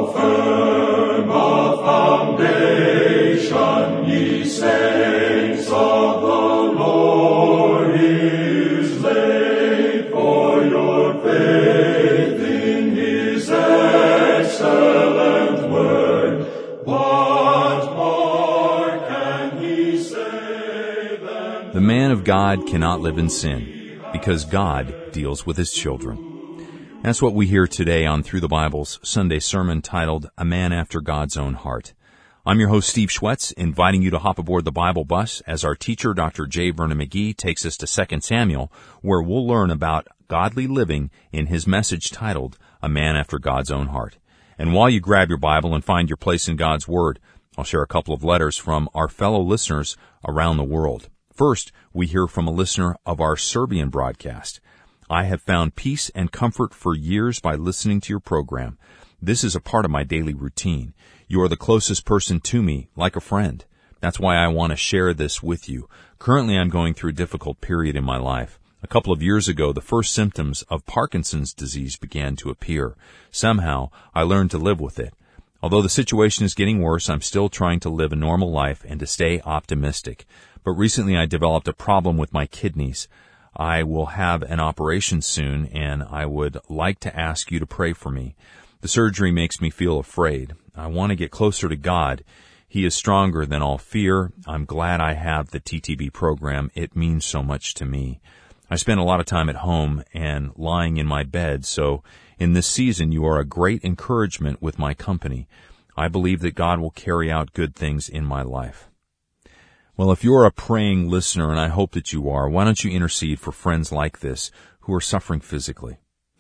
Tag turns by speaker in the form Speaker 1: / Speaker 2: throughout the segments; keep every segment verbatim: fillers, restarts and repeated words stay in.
Speaker 1: firm a foundation, ye saints of the Lord, is laid, for your faith in his excellent word. What more can he say than...
Speaker 2: The man of God cannot live in sin, because God deals with his children. That's what we hear today on Through the Bible's Sunday sermon titled, A Man After God's Own Heart. I'm your host, Steve Schwetz, inviting you to hop aboard the Bible bus as our teacher, Doctor J. Vernon McGee, takes us to Second Samuel, where we'll learn about godly living in his message titled, A Man After God's Own Heart. And while you grab your Bible and find your place in God's Word, I'll share a couple of letters from our fellow listeners around the world. First, we hear from a listener of our Serbian broadcast. I have found peace and comfort for years by listening to your program. This is a part of my daily routine. You are the closest person to me, like a friend. That's why I want to share this with you. Currently, I'm going through a difficult period in my life. A couple of years ago, the first symptoms of Parkinson's disease began to appear. Somehow, I learned to live with it. Although the situation is getting worse, I'm still trying to live a normal life and to stay optimistic. But recently, I developed a problem with my kidneys. I will have an operation soon, and I would like to ask you to pray for me. The surgery makes me feel afraid. I want to get closer to God. He is stronger than all fear. I'm glad I have the T T B program. It means so much to me. I spend a lot of time at home and lying in my bed, so in this season you are a great encouragement with my company. I believe that God will carry out good things in my life. Well, if you're a praying listener, and I hope that you are, why don't you intercede for friends like this who are suffering physically?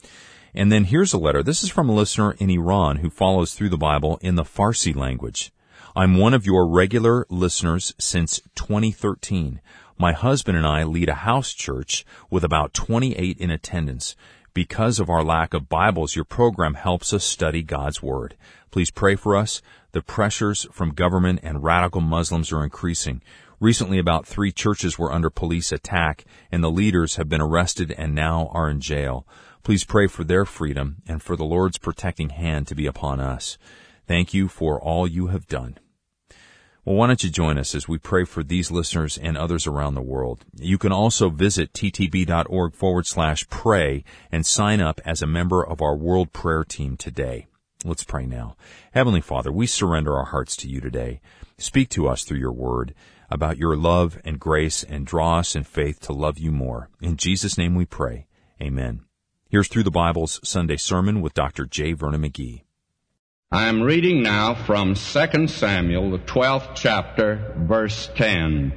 Speaker 2: And then here's a letter. This is from a listener in Iran who follows Through the Bible in the Farsi language. I'm one of your regular listeners since twenty thirteen. My husband and I lead a house church with about twenty-eight in attendance. Because of our lack of Bibles, your program helps us study God's Word. Please pray for us. The pressures from government and radical Muslims are increasing. Recently, about three churches were under police attack, and the leaders have been arrested and now are in jail. Please pray for their freedom and for the Lord's protecting hand to be upon us. Thank you for all you have done. Well, why don't you join us as we pray for these listeners and others around the world. You can also visit ttb.org forward slash pray and sign up as a member of our World Prayer Team today. Let's pray now. Heavenly Father, we surrender our hearts to you today. Speak to us through your word about your love and grace, and draw us in faith to love you more. In Jesus' name we pray. Amen. Here's Through the Bible's Sunday sermon with Doctor J. Vernon McGee.
Speaker 3: I am reading now from Second Samuel, the twelfth chapter, verse ten.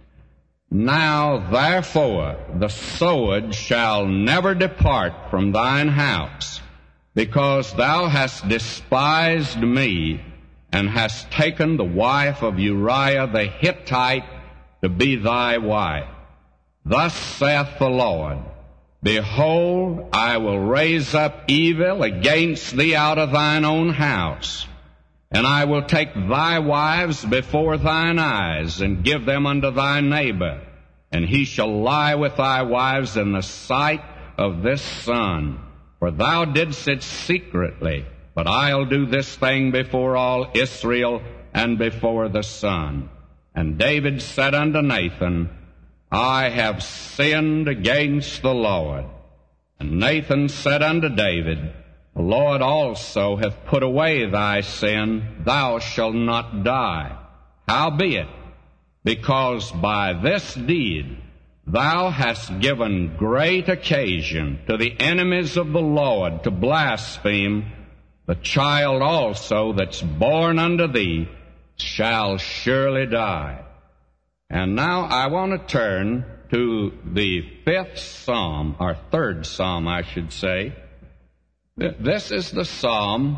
Speaker 3: Now therefore the sword shall never depart from thine house, because thou hast despised me, and hast taken the wife of Uriah the Hittite to be thy wife. Thus saith the Lord, Behold, I will raise up evil against thee out of thine own house, and I will take thy wives before thine eyes, and give them unto thy neighbor, and he shall lie with thy wives in the sight of this sun. For thou didst it secretly, but I'll do this thing before all Israel and before the sun. And David said unto Nathan, I have sinned against the Lord. And Nathan said unto David, The Lord also hath put away thy sin, thou shalt not die. Howbeit, because by this deed thou hast given great occasion to the enemies of the Lord to blaspheme, the child also that's born unto thee shall surely die. And now I want to turn to the fifth psalm, or third psalm, I should say. This is the psalm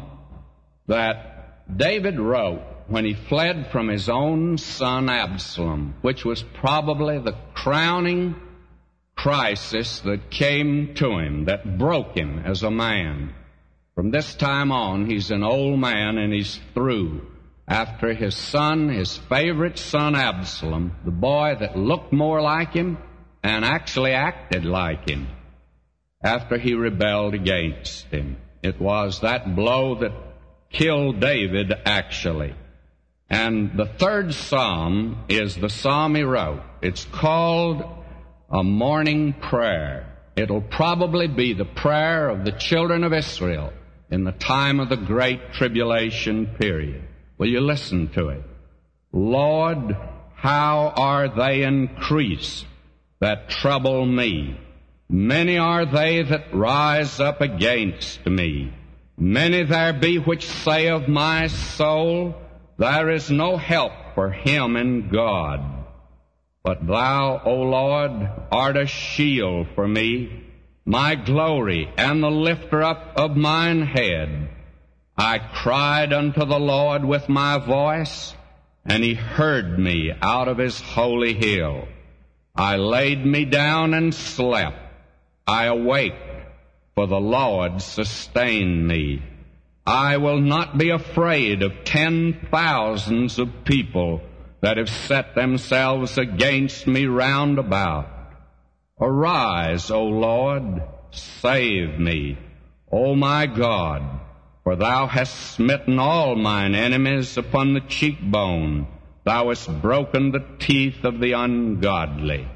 Speaker 3: that David wrote when he fled from his own son Absalom, which was probably the crowning crisis that came to him, that broke him as a man. From this time on, he's an old man and he's through. After his son, his favorite son Absalom, the boy that looked more like him and actually acted like him, after he rebelled against him. It was that blow that killed David actually. And the third psalm is the psalm he wrote. It's called a morning prayer. It'll probably be the prayer of the children of Israel in the time of the great tribulation period. Will you listen to it? Lord, how are they increased that trouble me? Many are they that rise up against me. Many there be which say of my soul, there is no help for him in God. But thou, O Lord, art a shield for me, my glory, and the lifter up of mine head. I cried unto the Lord with my voice, and he heard me out of his holy hill. I laid me down and slept. I awaked, for the Lord sustained me. I will not be afraid of ten thousands of people that have set themselves against me round about. Arise, O Lord, save me, O my God, for thou hast smitten all mine enemies upon the cheekbone. Thou hast broken the teeth of the ungodly.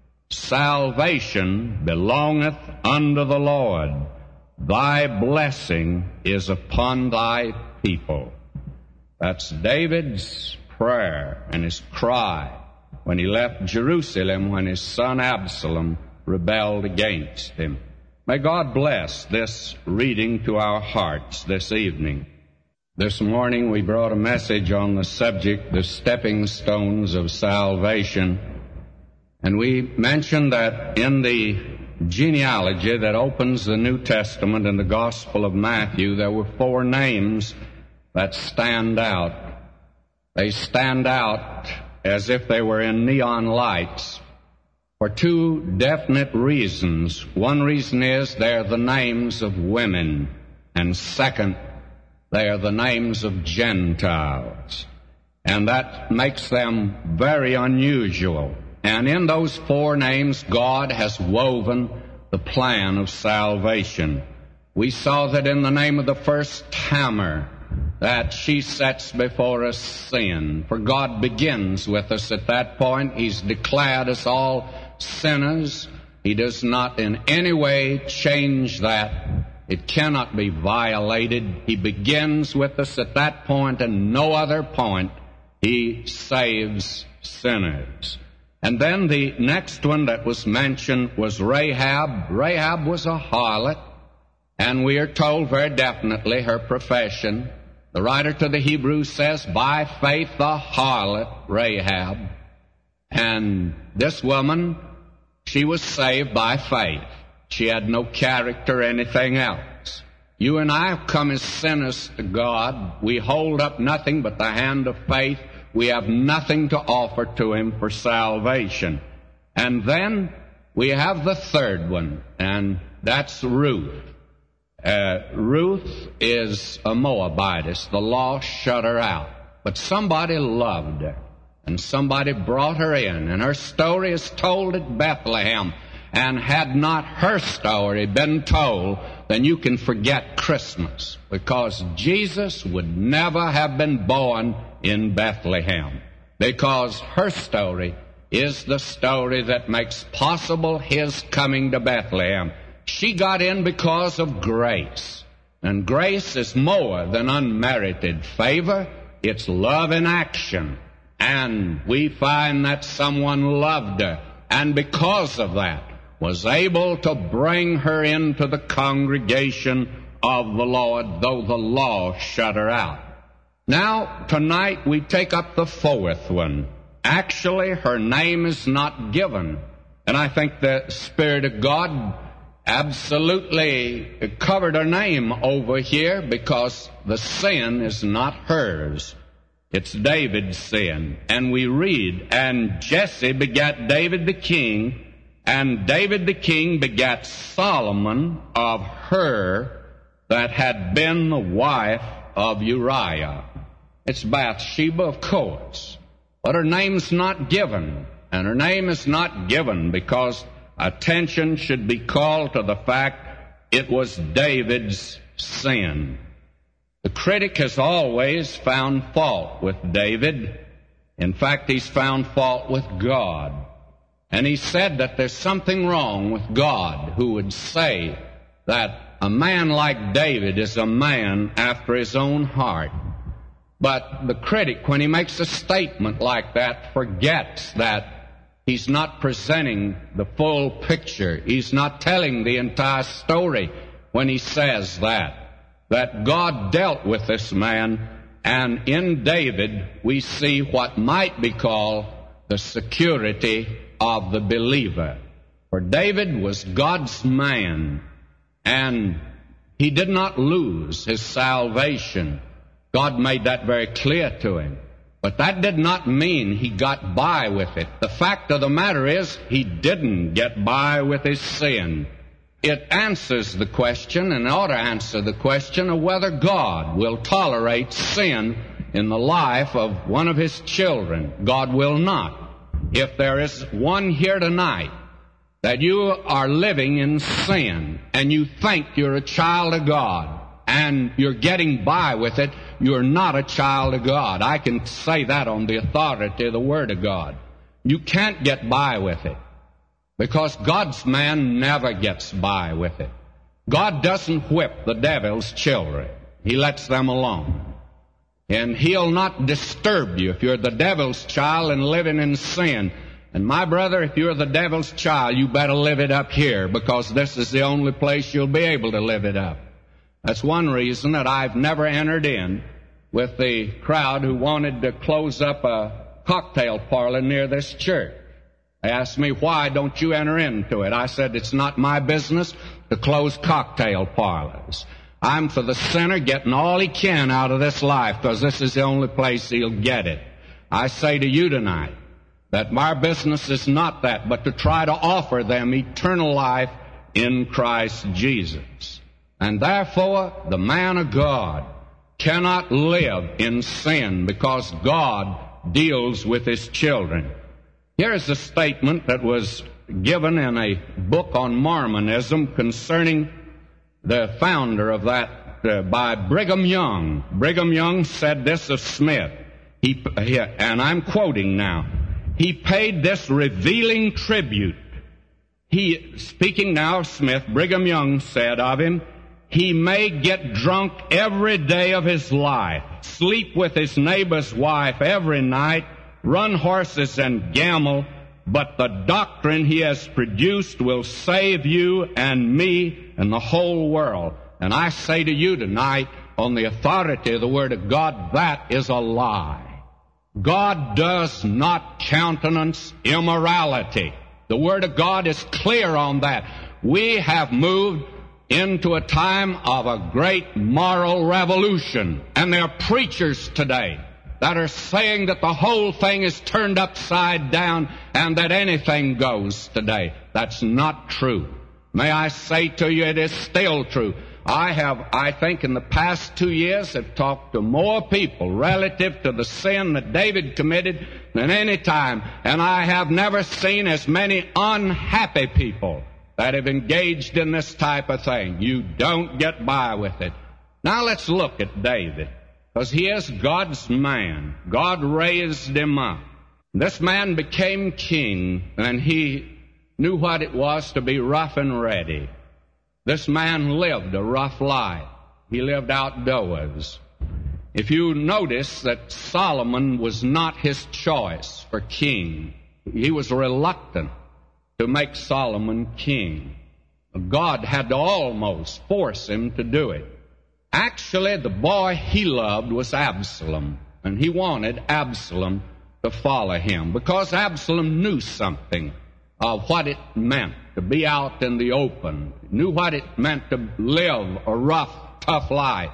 Speaker 3: Salvation belongeth unto the Lord. Thy blessing is upon thy people. That's David's prayer and his cry when he left Jerusalem when his son Absalom rebelled against him. May God bless this reading to our hearts this evening. This morning we brought a message on the subject, the stepping stones of salvation. And we mentioned that in the genealogy that opens the New Testament in the Gospel of Matthew, there were four names that stand out. They stand out as if they were in neon lights for two definite reasons. One reason is they're the names of women, and second, they are the names of Gentiles. And that makes them very unusual. And in those four names, God has woven the plan of salvation. We saw that in the name of the first, Tamar, that she sets before us sin. For God begins with us at that point. He's declared us all sinners. He does not in any way change that. It cannot be violated. He begins with us at that point, and no other point. He saves sinners. And then the next one that was mentioned was Rahab. Rahab was a harlot, and we are told very definitely her profession. The writer to the Hebrews says, by faith the harlot Rahab. And this woman, she was saved by faith. She had no character or anything else. You and I have come as sinners to God. We hold up nothing but the hand of faith. We have nothing to offer to him for salvation. And then we have the third one, and that's Ruth. Uh, Ruth is a Moabitess. The law shut her out. But somebody loved her, and somebody brought her in. And her story is told at Bethlehem. And had not her story been told, then you can forget Christmas, because Jesus would never have been born in Bethlehem, because her story is the story that makes possible his coming to Bethlehem. She got in because of grace, and grace is more than unmerited favor. It's love in action, and we find that someone loved her, and because of that was able to bring her into the congregation of the Lord, though the law shut her out. Now, tonight we take up the fourth one. Actually, her name is not given. And I think the Spirit of God absolutely covered her name over here, because the sin is not hers. It's David's sin. And we read, and Jesse begat David the king, and David the king begat Solomon of her that had been the wife of Uriah. It's Bathsheba, of course. But her name's not given. And her name is not given because attention should be called to the fact it was David's sin. The critic has always found fault with David. In fact, he's found fault with God. And he said that there's something wrong with God who would say that a man like David is a man after his own heart. But the critic, when he makes a statement like that, forgets that he's not presenting the full picture. He's not telling the entire story when he says that. That God dealt with this man, and in David we see what might be called the security of the believer. For David was God's man, and he did not lose his salvation. God made that very clear to him. But that did not mean he got by with it. The fact of the matter is, he didn't get by with his sin. It answers the question, and ought to answer the question, of whether God will tolerate sin in the life of one of his children. God will not. If there is one here tonight that you are living in sin, and you think you're a child of God, and you're getting by with it, you're not a child of God. I can say that on the authority of the Word of God. You can't get by with it, because God's man never gets by with it. God doesn't whip the devil's children. He lets them alone. And he'll not disturb you if you're the devil's child and living in sin. And my brother, if you're the devil's child, you better live it up here, because this is the only place you'll be able to live it up. That's one reason that I've never entered in with the crowd who wanted to close up a cocktail parlor near this church. They asked me, why don't you enter into it? I said, it's not my business to close cocktail parlors. I'm for the sinner getting all he can out of this life, because this is the only place he'll get it. I say to you tonight that our business is not that, but to try to offer them eternal life in Christ Jesus. And therefore, the man of God cannot live in sin, because God deals with his children. Here's a statement that was given in a book on Mormonism concerning the founder of that uh, by Brigham Young. Brigham Young said this of Smith, he, he, and I'm quoting now, he paid this revealing tribute. He, speaking now of Smith, Brigham Young said of him, he may get drunk every day of his life, sleep with his neighbor's wife every night, run horses and gamble, but the doctrine he has produced will save you and me and the whole world. And I say to you tonight, on the authority of the Word of God, that is a lie. God does not countenance immorality. The Word of God is clear on that. We have moved into a time of a great moral revolution, and there are preachers today that are saying that the whole thing is turned upside down and that anything goes today. That's not true. May I say to you, it is still true. I have, I think, in the past two years have talked to more people relative to the sin that David committed than any time, and I have never seen as many unhappy people that have engaged in this type of thing. You don't get by with it. Now let's look at David, because he is God's man. God raised him up. This man became king, and he knew what it was to be rough and ready. This man lived a rough life. He lived outdoors. If you notice that Solomon was not his choice for king, he was reluctant to make Solomon king. God had to almost force him to do it. Actually, the boy he loved was Absalom, and he wanted Absalom to follow him, because Absalom knew something of what it meant to be out in the open, knew what it meant to live a rough, tough life.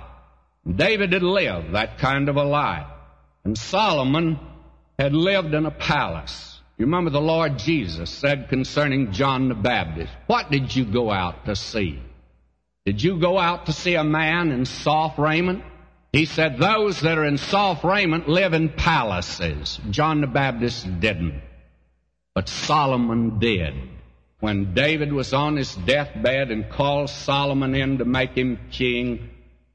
Speaker 3: David had lived that kind of a life, and Solomon had lived in a palace. You remember the Lord Jesus said concerning John the Baptist, what did you go out to see? Did you go out to see a man in soft raiment? He said, those that are in soft raiment live in palaces. John the Baptist didn't, but Solomon did. When David was on his deathbed and called Solomon in to make him king,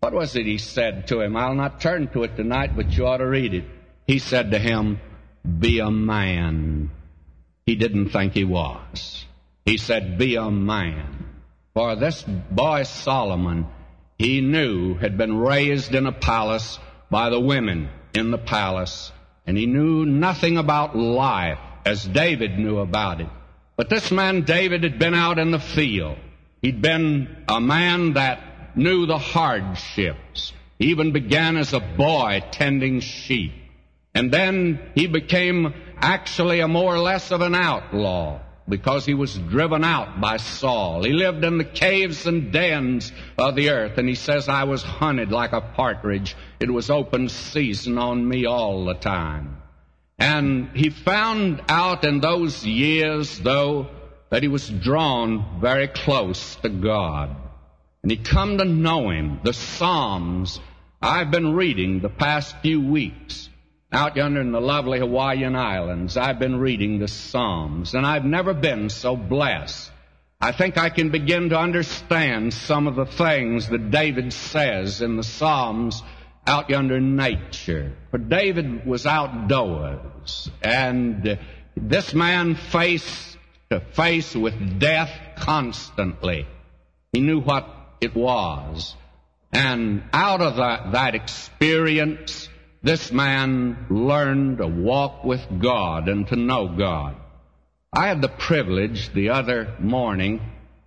Speaker 3: What was it he said to him? I'll not turn to it tonight, but you ought to read it. He said to him, be a man. He didn't think he was. He said, be a man. For this boy Solomon, he knew, had been raised in a palace by the women in the palace, and he knew nothing about life as David knew about it. But this man David had been out in the field. He'd been a man that knew the hardships. He even began as a boy tending sheep. And then he became actually a more or less of an outlaw because he was driven out by Saul. He lived in the caves and dens of the earth, and he says, I was hunted like a partridge. It was open season on me all the time. And he found out in those years, though, that he was drawn very close to God. And he come to know Him. The Psalms I've been reading the past few weeks. Out yonder in the lovely Hawaiian Islands, I've been reading the Psalms, and I've never been so blessed. I think I can begin to understand some of the things that David says in the Psalms out yonder in nature. For David was outdoors, and this man face to face with death constantly. He knew what it was. And out of that, that experience, this man learned to walk with God and to know God. I had the privilege the other morning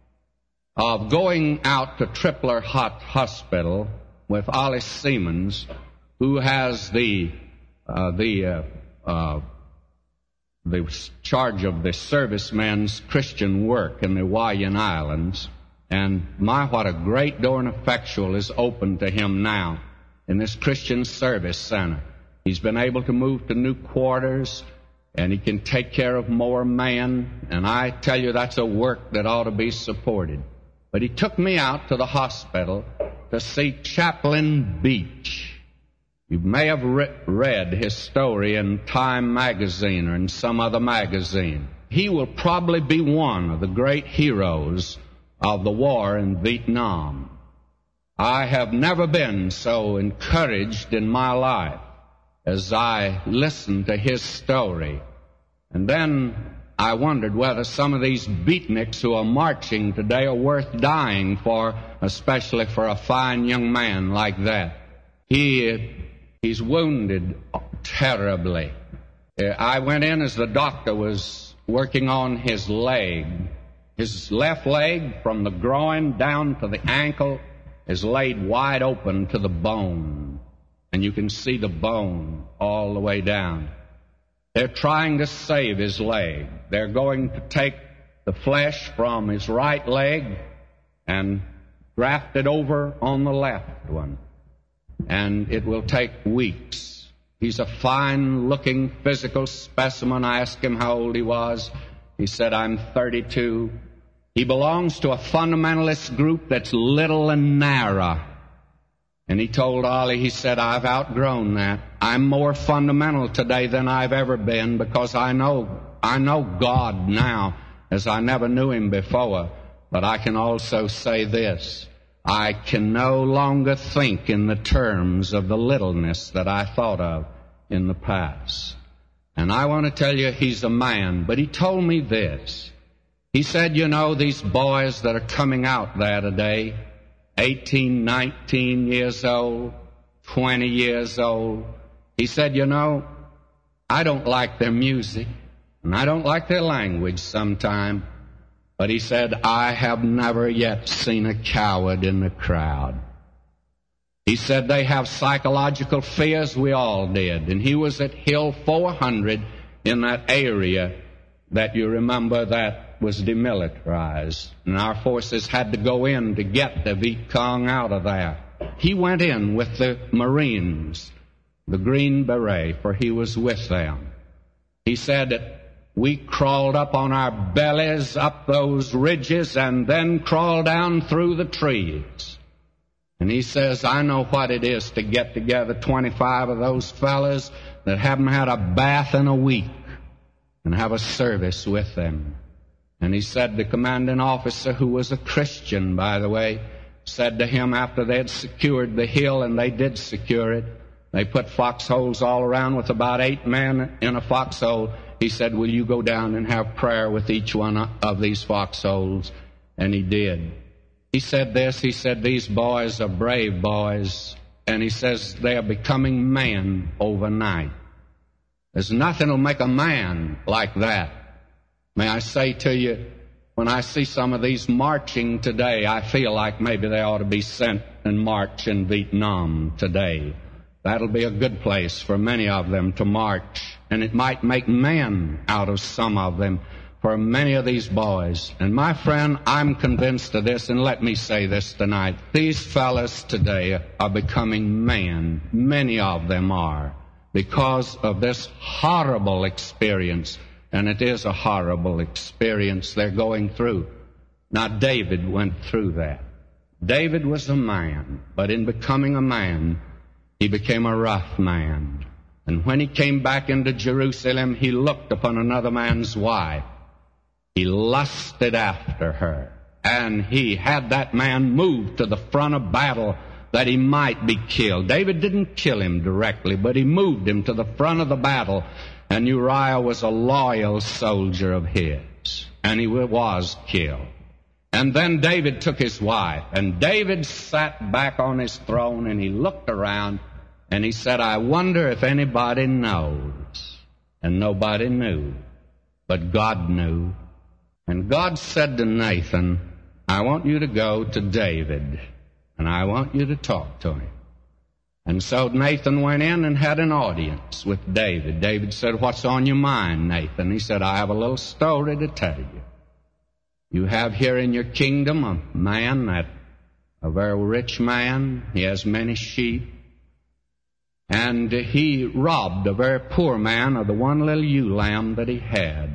Speaker 3: of going out to Tripler Hot Hospital with Ollie Siemens, who has the uh, the uh, uh, the charge of the servicemen's Christian work in the Hawaiian Islands. And my, what a great door and effectual is open to him now in this Christian Service Center. He's been able to move to new quarters, and he can take care of more men, and I tell you that's a work that ought to be supported. But he took me out to the hospital to see Chaplain Beach. You may have re- read his story in Time magazine or in some other magazine. He will probably be one of the great heroes of the war in Vietnam. I have never been so encouraged in my life as I listened to his story. And then I wondered whether some of these beatniks who are marching today are worth dying for, especially for a fine young man like that. He, he's wounded terribly. I went in as the doctor was working on his leg. His left leg, from the groin down to the ankle, is laid wide open to the bone. And you can see the bone all the way down. They're trying to save his leg. They're going to take the flesh from his right leg and graft it over on the left one. And it will take weeks. He's a fine-looking physical specimen. I asked him how old he was. He said, I'm thirty-two. He belongs to a fundamentalist group that's little and narrow. And he told Ollie, he said, I've outgrown that. I'm more fundamental today than I've ever been because I know, I know God now as I never knew Him before. But I can also say this. I can no longer think in the terms of the littleness that I thought of in the past. And I want to tell you, he's a man. But he told me this. He said, you know, these boys that are coming out there today, eighteen, nineteen years old, twenty years old, he said, you know, I don't like their music, and I don't like their language sometime, but he said, I have never yet seen a coward in the crowd. He said they have psychological fears, we all did, and he was at Hill four hundred in that area that you remember that was demilitarized, and our forces had to go in to get the Viet Cong out of there. He went in with the Marines, the Green Beret, for he was with them. He said that we crawled up on our bellies up those ridges and then crawled down through the trees. And he says, I know what it is to get together twenty-five of those fellas that haven't had a bath in a week and have a service with them. And he said the commanding officer, who was a Christian, by the way, said to him after they had secured the hill, and they did secure it, they put foxholes all around with about eight men in a foxhole. He said, will you go down and have prayer with each one of these foxholes? And he did. He said this, he said, these boys are brave boys. And he says they are becoming men overnight. There's nothing will make a man like that. May I say to you, when I see some of these marching today, I feel like maybe they ought to be sent and march in Vietnam today. That'll be a good place for many of them to march. And it might make men out of some of them for many of these boys. And my friend, I'm convinced of this, and let me say this tonight. These fellas today are becoming men. Many of them are, because of this horrible experience. And it is a horrible experience they're going through. Now, David went through that. David was a man, but in becoming a man, he became a rough man. And when he came back into Jerusalem, he looked upon another man's wife. He lusted after her. And he had that man moved to the front of battle that he might be killed. David didn't kill him directly, but he moved him to the front of the battle. And Uriah was a loyal soldier of his. And he was killed. And then David took his wife. And David sat back on his throne and he looked around. And he said, I wonder if anybody knows. And nobody knew. But God knew. And God said to Nathan, I want you to go to David. And I want you to talk to him. And so Nathan went in and had an audience with David. David said, what's on your mind, Nathan? He said, I have a little story to tell you. You have here in your kingdom a man, that a very rich man. He has many sheep. And he robbed a very poor man of the one little ewe lamb that he had.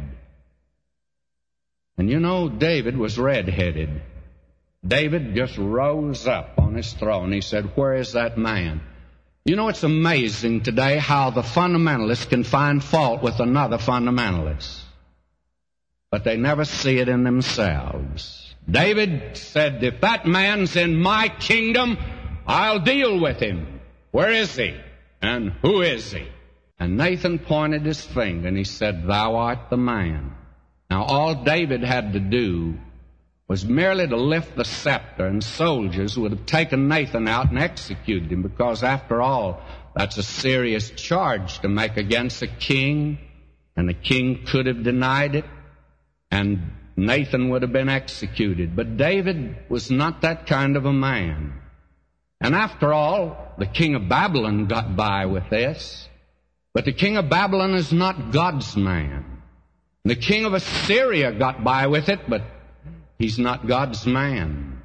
Speaker 3: And you know, David was red-headed. David just rose up on his throne. He said, where is that man? You know, it's amazing today how the fundamentalists can find fault with another fundamentalist. But they never see it in themselves. David said, if that man's in my kingdom, I'll deal with him. Where is he? And who is he? And Nathan pointed his finger and he said, thou art the man. Now, all David had to do was merely to lift the scepter, and soldiers would have taken Nathan out and executed him, because after all, that's a serious charge to make against a king, and the king could have denied it, and Nathan would have been executed. But David was not that kind of a man. And after all, the king of Babylon got by with this, but the king of Babylon is not God's man. The king of Assyria got by with it, but he's not God's man.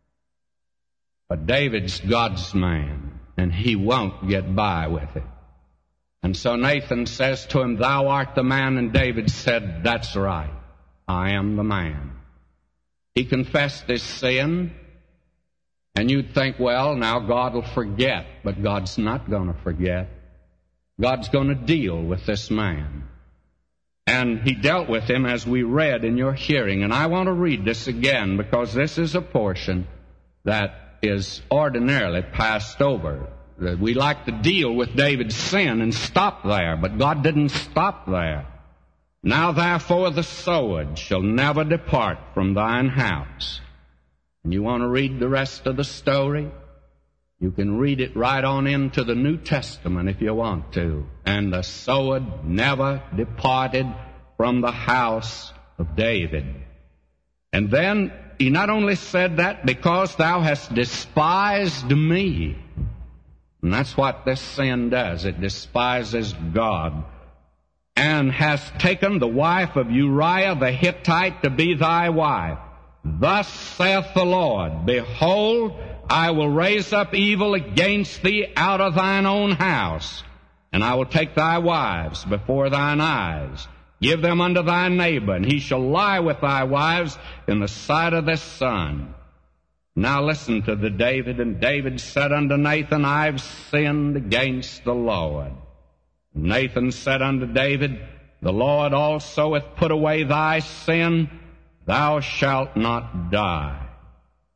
Speaker 3: But David's God's man, and he won't get by with it. And so Nathan says to him, thou art the man, and David said, that's right, I am the man. He confessed his sin, and you'd think, well, now God will forget, but God's not going to forget. God's going to deal with this man. And he dealt with him as we read in your hearing. And I want to read this again, because this is a portion that is ordinarily passed over. We like to deal with David's sin and stop there, but God didn't stop there. Now therefore the sword shall never depart from thine house. And you want to read the rest of the story? You can read it right on into the New Testament if you want to. And the sword never departed from the house of David. And then he not only said that, because thou hast despised me. And that's what this sin does. It despises God. And hast taken the wife of Uriah the Hittite to be thy wife. Thus saith the Lord, behold, I will raise up evil against thee out of thine own house, and I will take thy wives before thine eyes, give them unto thy neighbor, and he shall lie with thy wives in the sight of this sun. Now listen to the David. And David said unto Nathan, I've sinned against the Lord. And Nathan said unto David, the Lord also hath put away thy sin, thou shalt not die.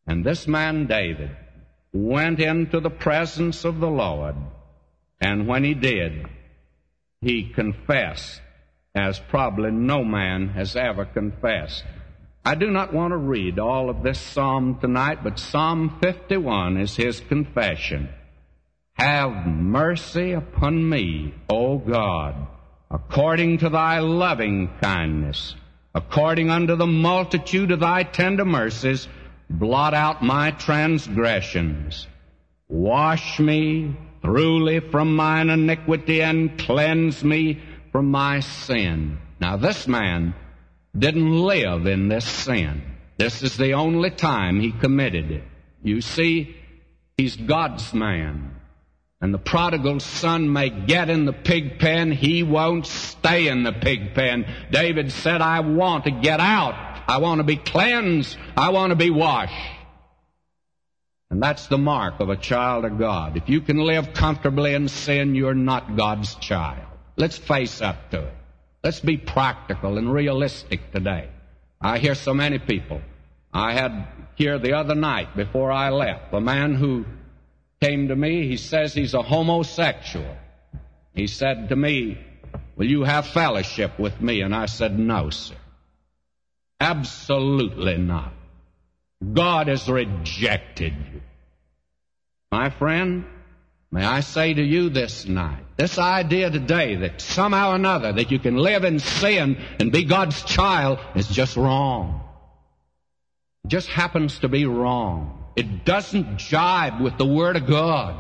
Speaker 3: And this man David went into the presence of the Lord, and when he did, he confessed as probably no man has ever confessed. I do not want to read all of this psalm tonight, but Psalm fifty-one is his confession. Have mercy upon me, O God, according to thy loving kindness, according unto the multitude of thy tender mercies, blot out my transgressions. Wash me thoroughly from mine iniquity and cleanse me from my sin. Now this man didn't live in this sin. This is the only time he committed it. You see, he's God's man. And the prodigal son may get in the pig pen, he won't stay in the pig pen. David said, I want to get out. I want to be cleansed. I want to be washed. And that's the mark of a child of God. If you can live comfortably in sin, you're not God's child. Let's face up to it. Let's be practical and realistic today. I hear so many people. I had here the other night before I left a man who came to me. He says he's a homosexual. He said to me, will you have fellowship with me? And I said, no, sir. Absolutely not. God has rejected you. My friend, may I say to you this night, this idea today that somehow or another that you can live in sin and be God's child is just wrong. It just happens to be wrong. It doesn't jibe with the Word of God.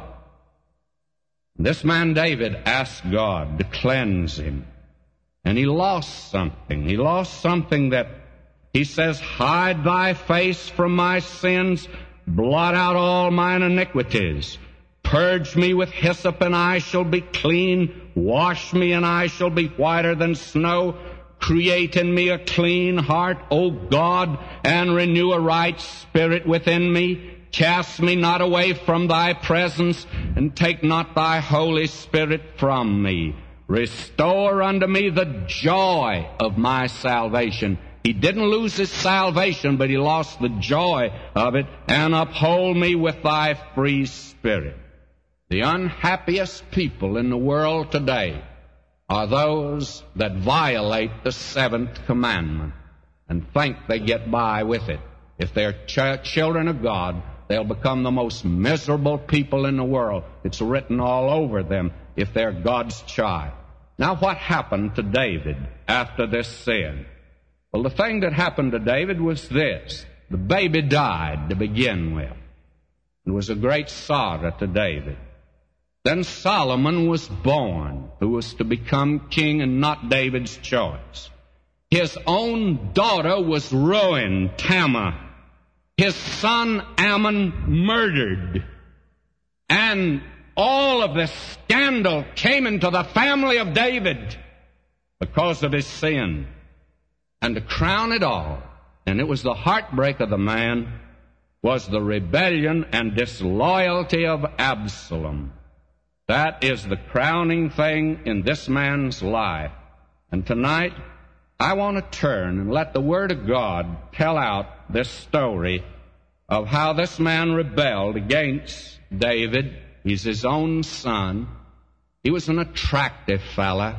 Speaker 3: This man David asked God to cleanse him, and he lost something. He lost something that he says, hide thy face from my sins, blot out all mine iniquities. Purge me with hyssop, and I shall be clean. Wash me, and I shall be whiter than snow. Create in me a clean heart, O God, and renew a right spirit within me. Cast me not away from thy presence, and take not thy Holy Spirit from me. Restore unto me the joy of my salvation. He didn't lose his salvation, but he lost the joy of it. And uphold me with thy free spirit. The unhappiest people in the world today are those that violate the seventh commandment and think they get by with it. If they're ch- children of God, they'll become the most miserable people in the world. It's written all over them if they're God's child. Now, what happened to David after this sin? Well, the thing that happened to David was this. The baby died to begin with. It was a great sorrow to David. Then Solomon was born, who was to become king and not David's choice. His own daughter was ruined, Tamar. His son Ammon murdered. And all of this scandal came into the family of David because of his sin. And to crown it all, and it was the heartbreak of the man, was the rebellion and disloyalty of Absalom. That is the crowning thing in this man's life. And tonight, I want to turn and let the Word of God tell out this story of how this man rebelled against David. He's his own son. He was an attractive fella.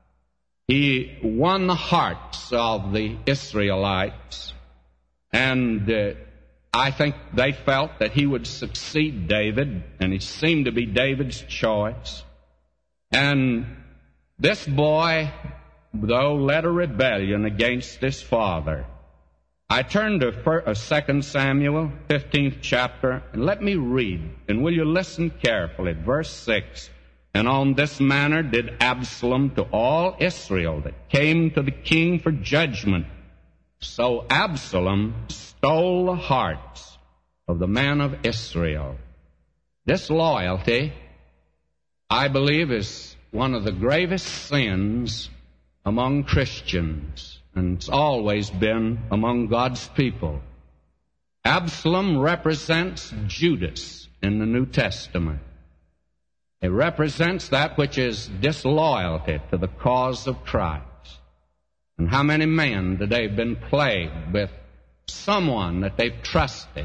Speaker 3: He won the hearts of the Israelites. And uh, I think they felt that he would succeed David, and he seemed to be David's choice. And this boy, though, led a rebellion against his father. I turn to Second Samuel, fifteenth chapter, and let me read, and will you listen carefully, verse six. And on this manner did Absalom to all Israel that came to the king for judgment. So Absalom stole the hearts of the men of Israel. Disloyalty, I believe, is one of the gravest sins among Christians, and it's always been among God's people. Absalom represents Judas in the New Testament. It represents that which is disloyalty to the cause of Christ. And how many men today have been plagued with someone that they've trusted,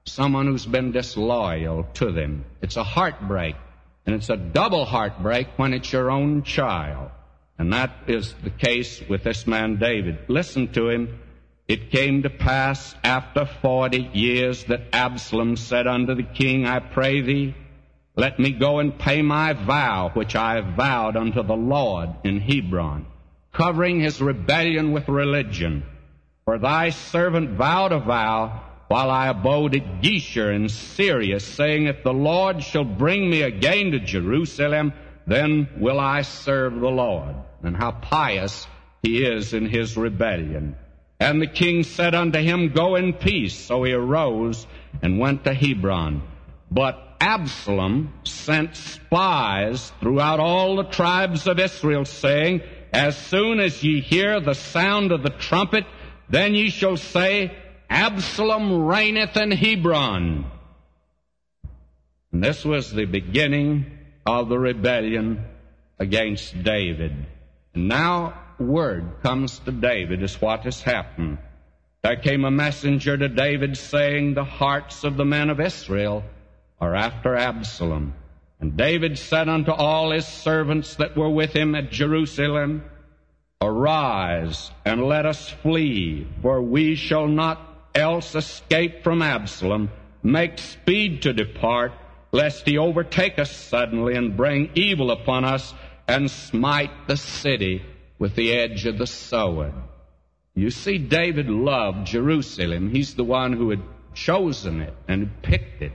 Speaker 3: someone who's been disloyal to them. It's a heartbreak, and it's a double heartbreak when it's your own child. And that is the case with this man David. Listen to him. It came to pass after forty years that Absalom said unto the king, I pray thee, let me go and pay my vow, which I have vowed unto the Lord in Hebron, covering his rebellion with religion. For thy servant vowed a vow while I abode at Geshur in Syria, saying, if the Lord shall bring me again to Jerusalem, then will I serve the Lord. And how pious he is in his rebellion. And the king said unto him, go in peace. So he arose and went to Hebron. But Absalom sent spies throughout all the tribes of Israel, saying, as soon as ye hear the sound of the trumpet, then ye shall say, Absalom reigneth in Hebron. And this was the beginning of the rebellion against David. And now word comes to David as what has happened. There came a messenger to David saying, the hearts of the men of Israel are after Absalom. And David said unto all his servants that were with him at Jerusalem, arise, and let us flee, for we shall not else escape from Absalom. Make speed to depart, lest he overtake us suddenly and bring evil upon us, and smite the city with the edge of the sword. You see, David loved Jerusalem. He's the one who had chosen it and picked it.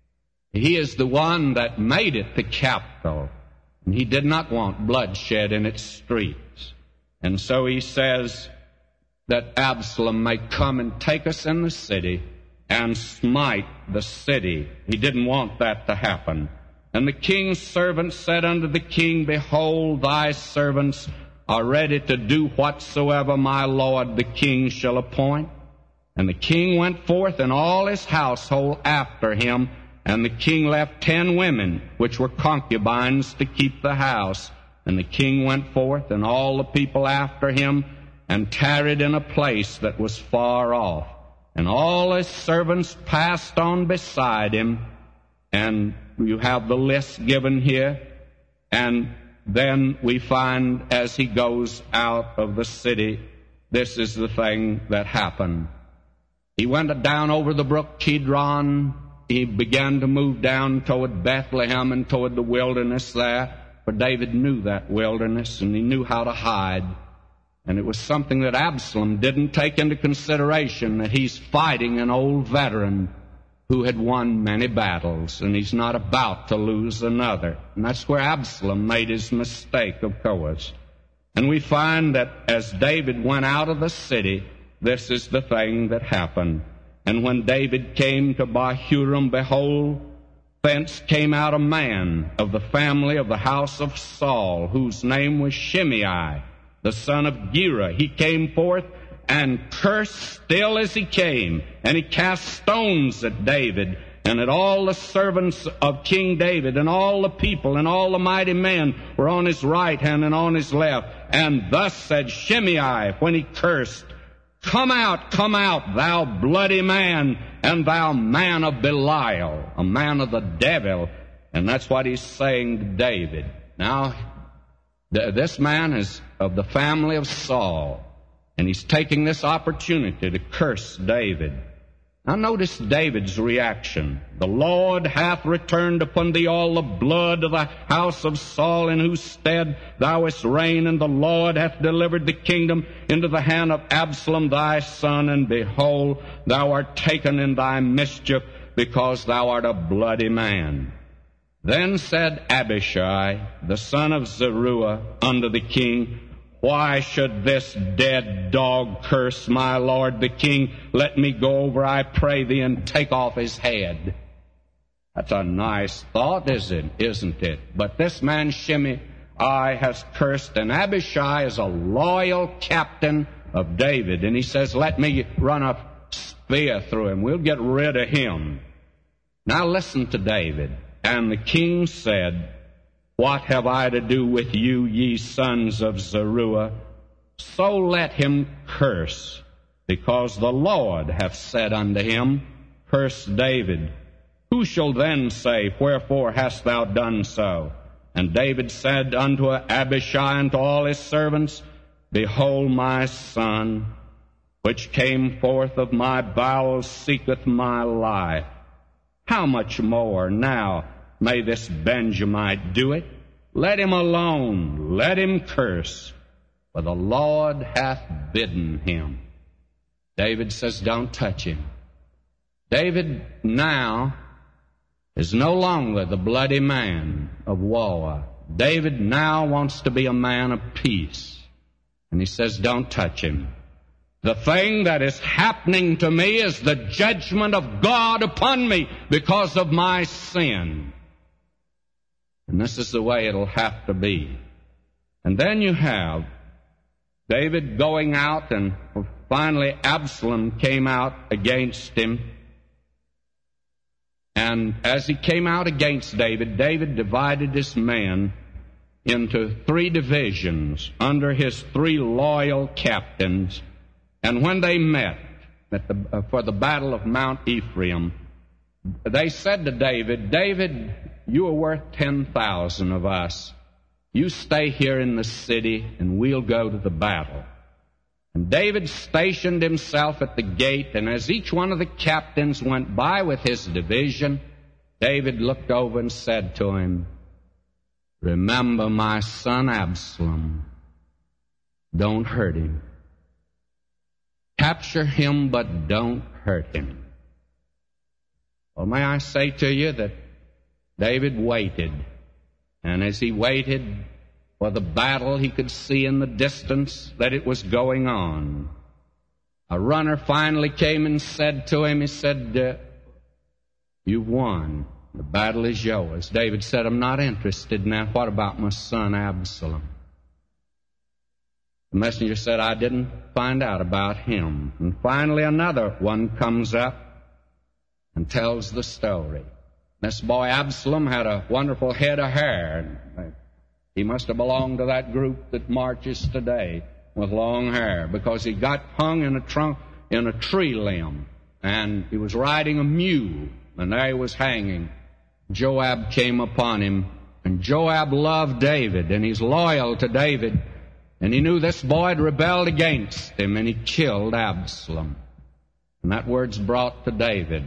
Speaker 3: He is the one that made it the capital, and he did not want bloodshed in its streets. And so he says that Absalom may come and take us in the city and smite the city. He didn't want that to happen. And the king's servants said unto the king, behold, thy servants are ready to do whatsoever my lord the king shall appoint. And the king went forth and all his household after him, and the king left ten women, which were concubines, to keep the house. And the king went forth and all the people after him, and tarried in a place that was far off. And all his servants passed on beside him. And you have the list given here. And then we find as he goes out of the city, this is the thing that happened. He went down over the brook Kidron. He began to move down toward Bethlehem and toward the wilderness there. For David knew that wilderness, and he knew how to hide. And it was something that Absalom didn't take into consideration, that he's fighting an old veteran who had won many battles, and he's not about to lose another. And that's where Absalom made his mistake, of course. And we find that as David went out of the city, this is the thing that happened. And when David came to Bahurim, behold, thence came out a man of the family of the house of Saul, whose name was Shimei, the son of Gera. He came forth and cursed still as he came, and he cast stones at David and at all the servants of King David, and all the people and all the mighty men were on his right hand and on his left. And thus said Shimei when he cursed, come out, come out, thou bloody man, and thou man of Belial, a man of the devil. And that's what he's saying to David. Now, th- this man is of the family of Saul, and he's taking this opportunity to curse David. Now notice David's reaction. The Lord hath returned upon thee all the blood of the house of Saul, in whose stead thou hast reigned, and the Lord hath delivered the kingdom into the hand of Absalom thy son, and behold, thou art taken in thy mischief, because thou art a bloody man. Then said Abishai, the son of Zeruiah, unto the king, why should this dead dog curse my lord the king? Let me go over, I pray thee, and take off his head. That's a nice thought, isn't it? Isn't it? But this man Shimei has cursed, and Abishai is a loyal captain of David. And he says, let me run a spear through him. We'll get rid of him. Now listen to David. And the king said, what have I to do with you, ye sons of Zeruiah? So let him curse, because the Lord hath said unto him, cursed David. Who shall then say, Wherefore hast thou done so? And David said unto Abishai and to all his servants, Behold, my son, which came forth of my bowels, seeketh my life. How much more now may this Benjamite do it? Let him alone, let him curse, for the Lord hath bidden him. David says, don't touch him. David now is no longer the bloody man of war. David now wants to be a man of peace. And he says, don't touch him. The thing that is happening to me is the judgment of God upon me because of my sin. And this is the way it'll have to be. And then you have David going out, and finally Absalom came out against him. And as he came out against David, David divided his men into three divisions under his three loyal captains. And when they met at the, uh, for the battle of Mount Ephraim, they said to David, David, you are worth ten thousand of us. You stay here in the city, and we'll go to the battle. And David stationed himself at the gate, and as each one of the captains went by with his division, David looked over and said to him, Remember my son Absalom. Don't hurt him. Capture him, but don't hurt him. Well, may I say to you that David waited, and as he waited for the battle, he could see in the distance that it was going on. A runner finally came and said to him, he said, uh, You've won. The battle is yours. David said, I'm not interested in that. What about my son Absalom? The messenger said, I didn't find out about him. And finally another one comes up and tells the story. This boy Absalom had a wonderful head of hair. He must have belonged to that group that marches today with long hair, because he got hung in a trunk in a tree limb, and he was riding a mule, and there he was hanging. Joab came upon him, and Joab loved David, and he's loyal to David, and he knew this boy had rebelled against him, and he killed Absalom. And that word's brought to David.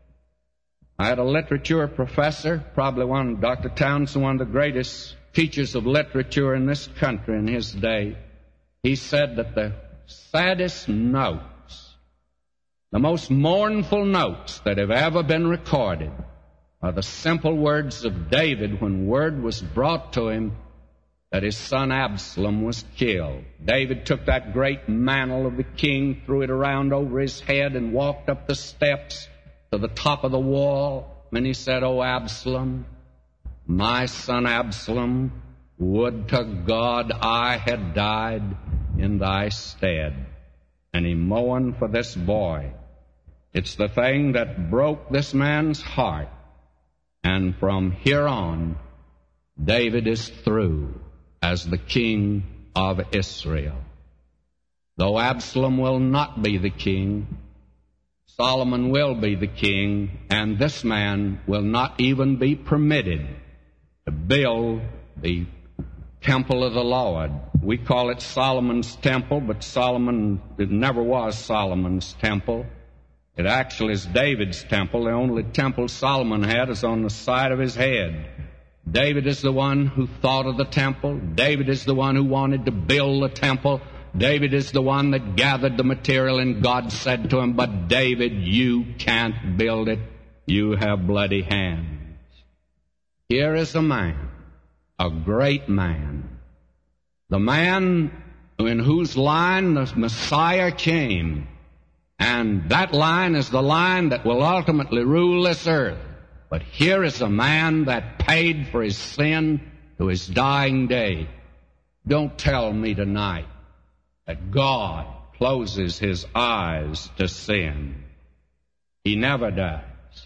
Speaker 3: I had a literature professor, probably one, Doctor Townsend, one of the greatest teachers of literature in this country in his day. He said that the saddest notes, the most mournful notes that have ever been recorded, are the simple words of David when word was brought to him that his son Absalom was killed. David took that great mantle of the king, threw it around over his head, and walked up the steps to the top of the wall. And he said, Oh, Absalom, my son Absalom, would to God I had died in thy stead. And he mourned for this boy. It's the thing that broke this man's heart. And from here on, David is through as the king of Israel. Though Absalom will not be the king, Solomon will be the king, and this man will not even be permitted to build the temple of the Lord. We call it Solomon's temple, but Solomon, it never was Solomon's temple. It actually is David's temple. The only temple Solomon had is on the side of his head. David is the one who thought of the temple. David is the one who wanted to build the temple. David is the one that gathered the material, and God said to him, But David, you can't build it. You have bloody hands. Here is a man, a great man, the man in whose line the Messiah came. And that line is the line that will ultimately rule this earth. But here is a man that paid for his sin to his dying day. Don't tell me tonight that God closes his eyes to sin. He never does.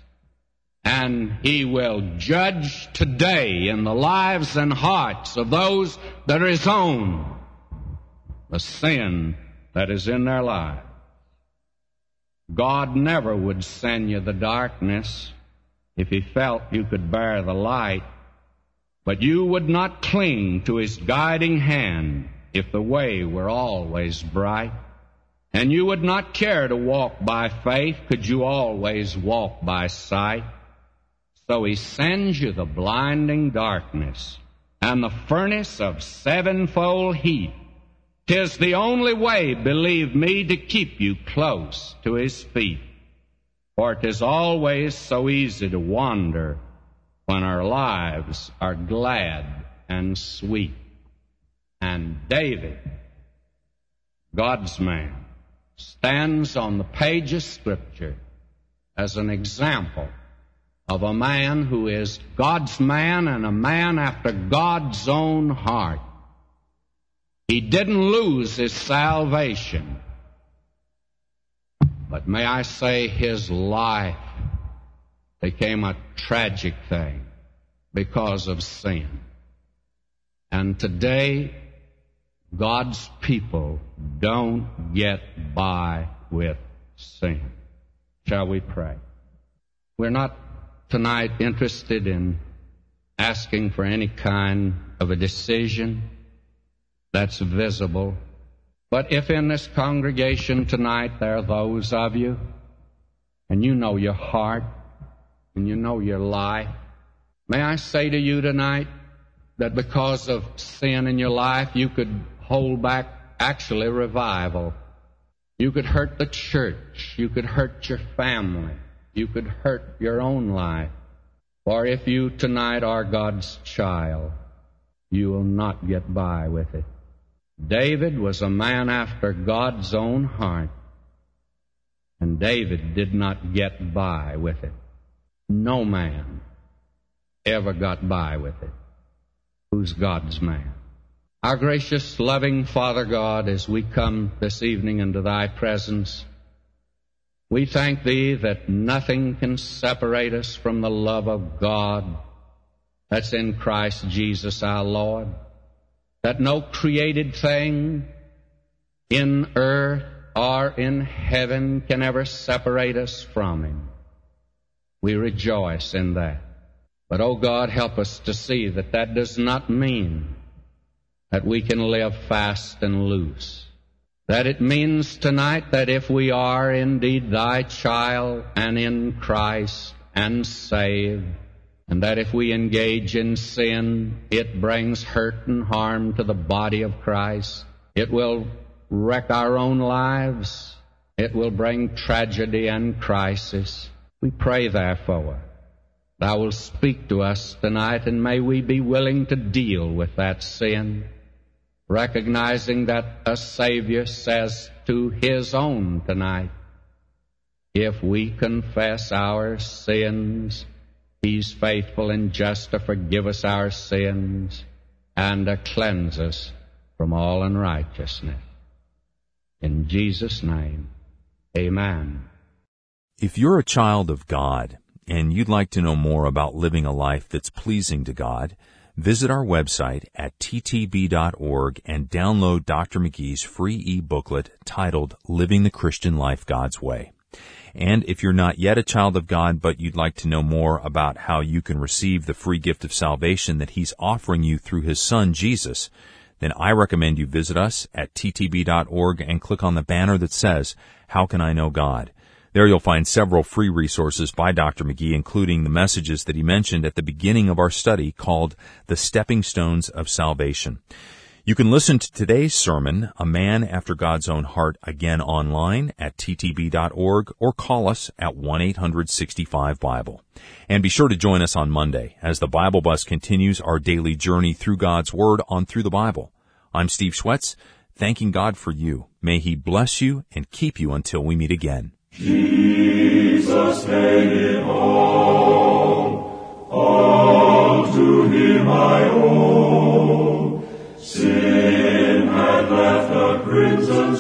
Speaker 3: And he will judge today in the lives and hearts of those that are his own the sin that is in their lives. God never would send you the darkness if He felt you could bear the light, but you would not cling to His guiding hand if the way were always bright. And you would not care to walk by faith could you always walk by sight. So He sends you the blinding darkness and the furnace of sevenfold heat. 'Tis the only way, believe me, to keep you close to His feet. For 'tis always so easy to wander when our lives are glad and sweet. And David, God's man, stands on the page of Scripture as an example of a man who is God's man and a man after God's own heart. He didn't lose his salvation, but may I say his life became a tragic thing because of sin. And today, God's people don't get by with sin. Shall we pray? We're not tonight interested in asking for any kind of a decision that's visible. But if in this congregation tonight there are those of you, and you know your heart, and you know your life, may I say to you tonight that because of sin in your life, you could hold back actually revival. You could hurt the church. You could hurt your family. You could hurt your own life. For if you tonight are God's child, you will not get by with it. David was a man after God's own heart, and David did not get by with it. No man ever got by with it who's God's man. Our gracious, loving Father God, as we come this evening into Thy presence, we thank Thee that nothing can separate us from the love of God that's in Christ Jesus our Lord, that no created thing in earth or in heaven can ever separate us from Him. We rejoice in that. But, oh God, help us to see that that does not mean that we can live fast and loose. That it means tonight that if we are indeed Thy child and in Christ and saved, and that if we engage in sin, it brings hurt and harm to the body of Christ. It will wreck our own lives. It will bring tragedy and crisis. We pray, therefore, Thou wilt speak to us tonight, and may we be willing to deal with that sin, recognizing that a Savior says to His own tonight, if we confess our sins, He's faithful and just to forgive us our sins and to cleanse us from all unrighteousness. In Jesus' name, amen.
Speaker 2: If you're a child of God and you'd like to know more about living a life that's pleasing to God, visit our website at t t b dot org and download Doctor McGee's free e-booklet titled Living the Christian Life God's Way. And if you're not yet a child of God, but you'd like to know more about how you can receive the free gift of salvation that He's offering you through His Son, Jesus, then I recommend you visit us at t t b dot org and click on the banner that says, How Can I Know God? There you'll find several free resources by Doctor McGee, including the messages that he mentioned at the beginning of our study called The Stepping Stones of Salvation. You can listen to today's sermon, A Man After God's Own Heart, again online at t t b dot org or call us at one eight hundred sixty-five Bible. And be sure to join us on Monday as the Bible Bus continues our daily journey through God's Word on Through the Bible. I'm Steve Schwetz, thanking God for you. May He bless you and keep you until we meet again.
Speaker 1: Jesus made it all, all to Him I owe. Sin had left a crimson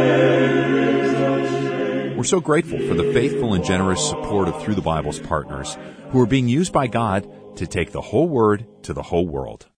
Speaker 1: stain.
Speaker 2: We're so grateful for the faithful and generous support of Through the Bible's partners who are being used by God to take the whole Word to the whole world.